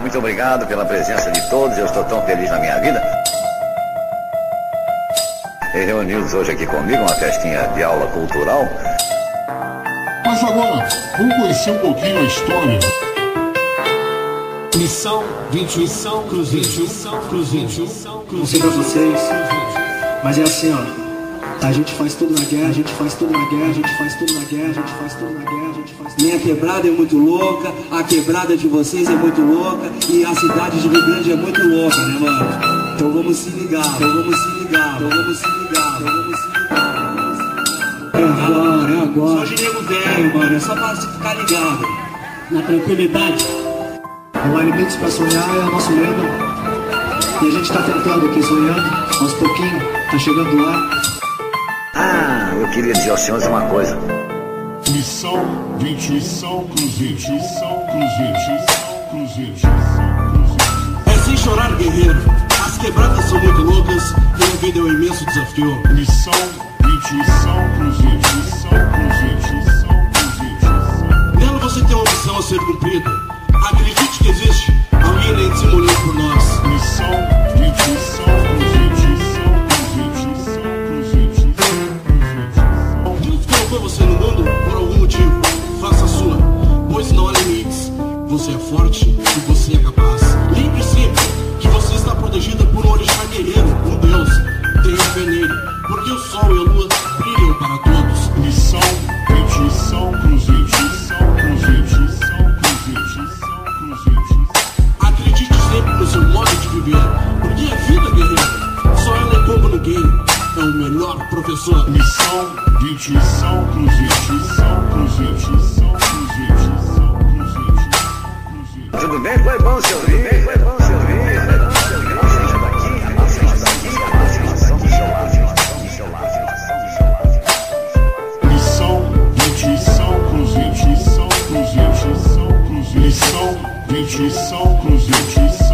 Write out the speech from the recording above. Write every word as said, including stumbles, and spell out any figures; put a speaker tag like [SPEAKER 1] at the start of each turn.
[SPEAKER 1] Muito obrigado pela presença de todos, eu estou tão feliz na minha vida. E reunidos hoje aqui comigo, uma festinha de aula cultural.
[SPEAKER 2] Mas agora, vamos conhecer um pouquinho a história.
[SPEAKER 3] Missão vinte e um, Missão Cruzeiro, Missão Cruzeiro, Missão Cruzeiro.
[SPEAKER 4] Não sei pra vocês, mas é assim, ó. A gente faz tudo na guerra, a gente faz tudo na guerra, a gente faz tudo na guerra, a gente faz tudo na guerra, a gente faz tudo. Minha quebrada é muito louca, a quebrada de vocês é muito louca e a cidade de Rio Grande é muito louca, né, mano? Então vamos se ligar, então vamos se ligar, então vamos se ligar, então vamos se ligar. É agora, é agora. Só de nego velho, mano, é só pra se ficar ligado. Na tranquilidade. Não há limites pra sonhar, é o nosso lema. E a gente tá tentando aqui, sonhando, aos pouquinhos, tá chegando lá.
[SPEAKER 1] Ah, eu queria dizer aos senhores uma coisa.
[SPEAKER 2] Missão vinte e um, Missão Cruzeiro, Missão Cruzeiro, Missão Cruzeiro, Missão Cruzeiro.
[SPEAKER 3] É sem chorar, guerreiro. As quebradas são muito loucas e a vida é um imenso desafio.
[SPEAKER 2] Missão vinte e um, Missão Cruzeiro, Missão Cruzeiro, Missão Cruzeiro.
[SPEAKER 3] Nela você tem uma missão a ser cumprida. Acredite que existe alguém lá em cima olhando por nós.
[SPEAKER 2] Missão vinte e um, Missão Cruzeiro, Missão Cruzeiro, Missão Cruzeiro.
[SPEAKER 3] Deus colocou você no mundo por algum motivo. Faça a sua, pois não há limites. Você é forte e você é capaz. Lembre sempre que você está protegida por um orixá guerreiro, um Deus. Tenha fé nele, porque o sol e a lua brilham para todos.
[SPEAKER 2] Missão vinte e um, Missão Cruzeiro, Missão Cruzeiro, Missão Cruzeiro, Missão Cruzeiro.
[SPEAKER 3] Acredite sempre no seu modo de viver, porque a vida, guerreiro, só ela é como ninguém. É o melhor professor.
[SPEAKER 2] Missão vinte e um, Missão Cruzeiro, Missão Cruzeiro, Missão Cruzeiro, Missão Cruzeiro, Cruzeiro.
[SPEAKER 1] Tudo bem? Foi bom se ouvir, foi bom se ouvir. Seja daqui, seja daqui, afirmação do seu lado, afirmação do seu lado, afirmação do seu lado.
[SPEAKER 2] Missão vinte e um, Missão Cruzeiro, Missão Cruzeiro, Missão Cruzeiro, Missão vinte e um, Missão Cruzeiro.